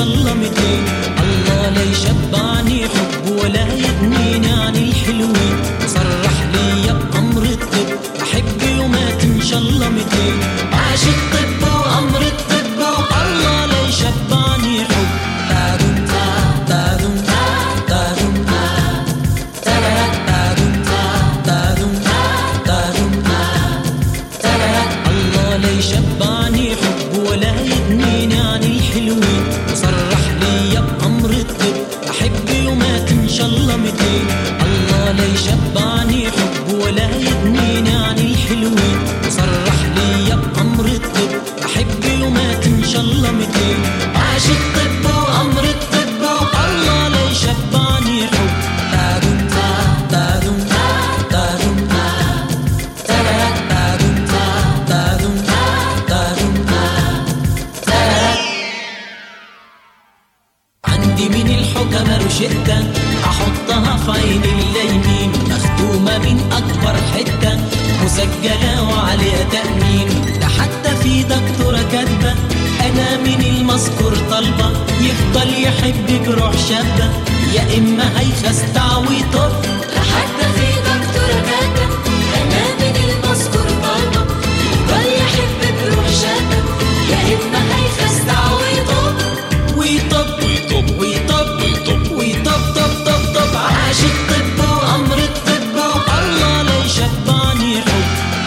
شاء الله 200. الله لا يشبعني حب ولا يغنيني عن الحلوين، وصرح لي بأمر الطب أحب يومات إن شاء الله 200. عاش الطب وأمر الطب والله لا يشبعني حب. تادم تادم تادم تادم تادم تادم. الله لا يشبعني حب ولا يغنيني عن الحلوين، وصرح لي بأمر الطب أحب يومات إن شاء الله 200. الله لا يشبعني حب ولا يغنيني عن الحلوين، وصرح لي بأمر الطب أحب يومات إن شاء الله 200. عاش الطب وأمر الطب والله لا يشبعني حب. تادم تادم تادم تادم تادم تادم. عندي من الحكمة روشتة أحطها في عين اليمين، مختومة من أكبر حتة مسجلة وعليها تأمين. ده حتى في دكتورة كاتبة أنا من المذكور طالبة، يفضل يحب بروح شابة يا إما هيخستع ويطب. ده حتى في دكتورة كاتبة أنا من المذكور طالبة، يفضل يحب بروح شابة يا إما هيخستع ويطب. ويطب ويطب ويطب ويطب ويطب طب طب طب. عاش الطب وأمر الطب والله لا يشبعني حب.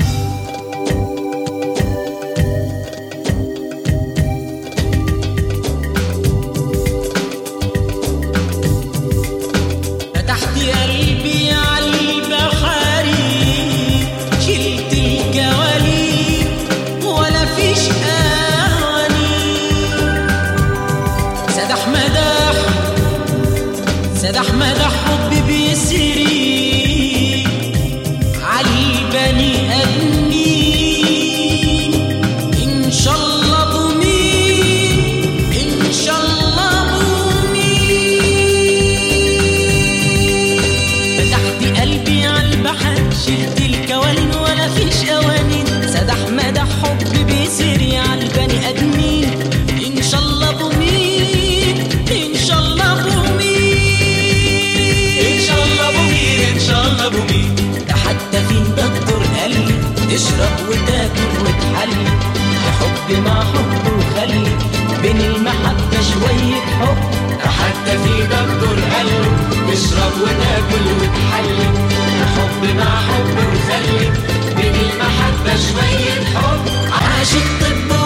فتحت قلبي على البحاري، شلت الجواليب ولا فيش أواني. سدح مدح سدح مدح حبي بيسري عالبني آدمين. إن شاء الله بومين إن شاء الله بومين. فتحت قلبي عالبحر شلت الكوالين ولا فيش قوانين. سدح مدح حبي بيسري عالبني آدمين. إن شاء الله بومين إن شاء الله بومين إن شاء الله بومين إن شاء الله بومين. ده حتى في دكتور قال لي تشرب وتاكل وتحلي، حب مع حب وخلي بين المحبة شوية حب. ده حتى في دكتور قال له تشرب وتاكل وتحلي، حب مع حب وخلي بين المحبة شوية حب. عاش الطب